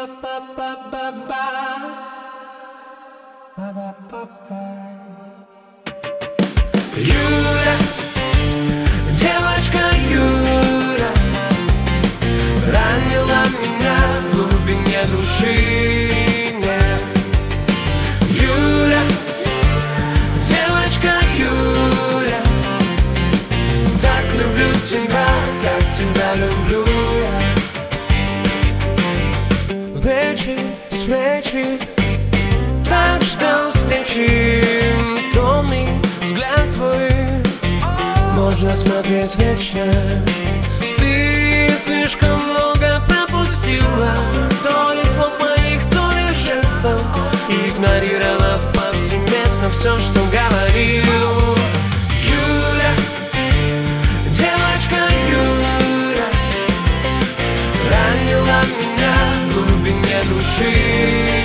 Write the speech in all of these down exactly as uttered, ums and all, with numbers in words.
Юля, девочка Юля, ранила меня в глубине души. Нет. Юля, девочка Юля, так люблю тебя, как тебя люблю я. Вечер, свечи, так ждал встречи. Томный взгляд твой можно смотреть вечно. Ты слишком много пропустила, то ли слов моих, то ли жестов, игнорировав повсеместно все, что говорил. Юля, девочка Юля, ранила меня в глубине души.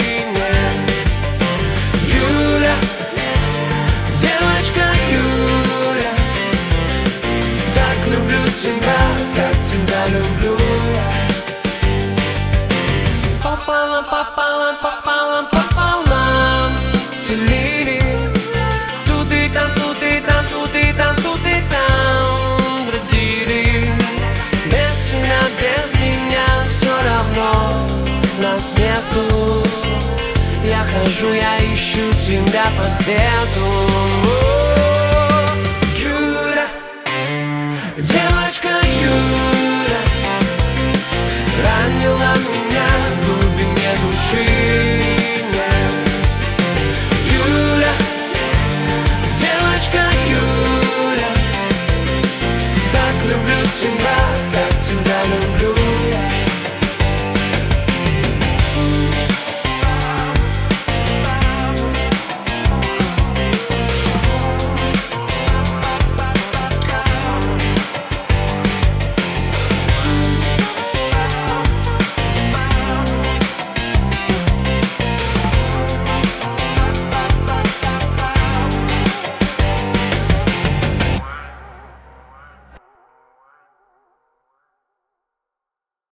Юля, девочка Юля, так люблю тебя, как тебя люблю я. Пополам, пополам, пополам, пополам делили. Тут и там, тут и там, тут и там, тут и там бродили. Без тебя, без меня все равно нас нету. Я хожу, я ищу тебя по свету.